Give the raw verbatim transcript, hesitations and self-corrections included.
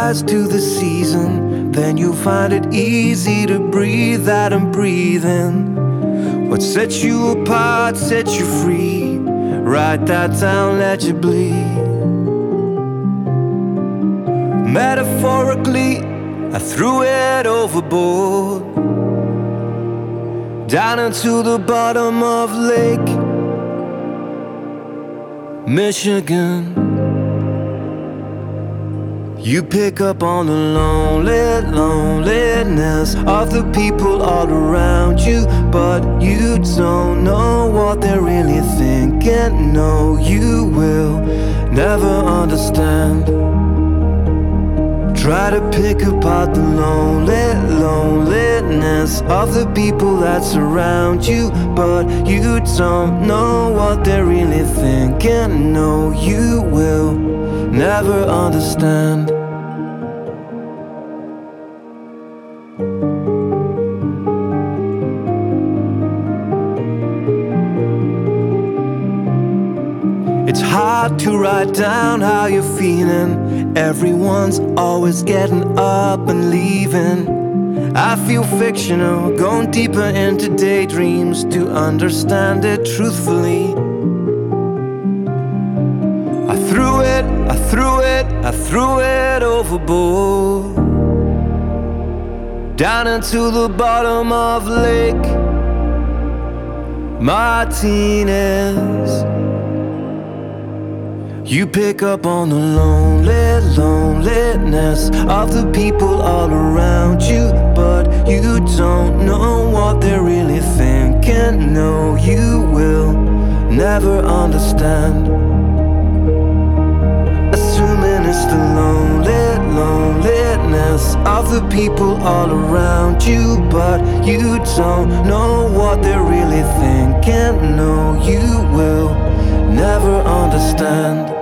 rise to the season, then you'll find it easy to breathe out and breathe in. What sets you apart, sets you free. Write that down, let you bleed. Metaphorically, I threw it overboard, down into the bottom of Lake Michigan. You pick up on the lonely loneliness of the people all around you, but you don't know what they're really thinking. No, you will never understand. Try to pick apart the lonely loneliness of the people that surround you, but you don't know what they're really thinking. No, you will never understand. It's hard to write down how you're feeling. Everyone's always getting up and leaving. I feel fictional, going deeper into daydreams to understand it truthfully. I threw it, I threw it, I threw it overboard, down into the bottom of Lake Martinez. You pick up on the lonely loneliness of the people all around you, but you don't know what they're really thinking. No, you will never understand. Assuming it's the lonely loneliness of the people all around you, but you don't know what they're really thinking. No, you will never understand.